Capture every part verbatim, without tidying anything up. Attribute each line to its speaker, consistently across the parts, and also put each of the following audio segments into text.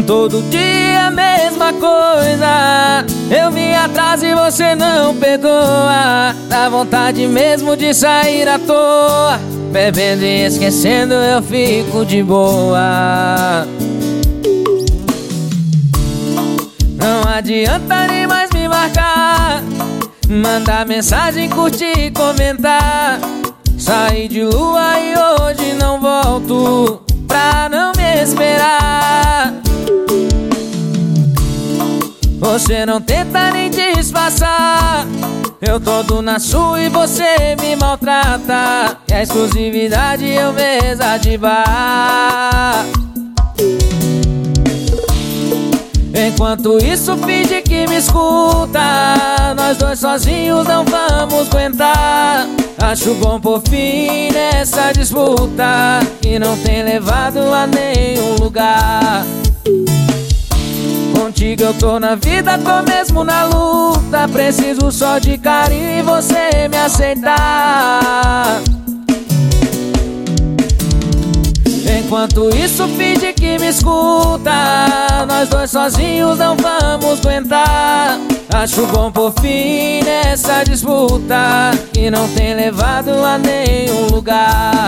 Speaker 1: Todo dia a mesma coisa. Eu vim atrás e você não perdoa. Dá vontade mesmo de sair à toa. Bebendo e esquecendo eu fico de boa. Não adianta nem mais me marcar, mandar mensagem, curtir, comentar. Saí de lua e hoje não volto, pra não me esperar. Você não tenta nem disfarçar. Eu todo na sua e você me maltrata. E a exclusividade eu mesa de bar. Enquanto isso finge que me escuta. Nós dois sozinhos não vamos aguentar. Acho bom por fim nessa disputa que não tem levado a nenhum lugar. Contigo eu tô na vida, tô mesmo na luta. Preciso só de carinho e você me aceitar. Enquanto isso finge que me escuta. Nós dois sozinhos não vamos aguentar. Acho bom por fim nessa disputa que não tem levado a nenhum lugar.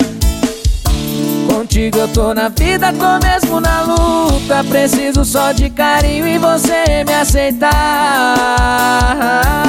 Speaker 1: Contigo eu tô na vida, tô mesmo na luta. Preciso só de carinho e você me aceitar.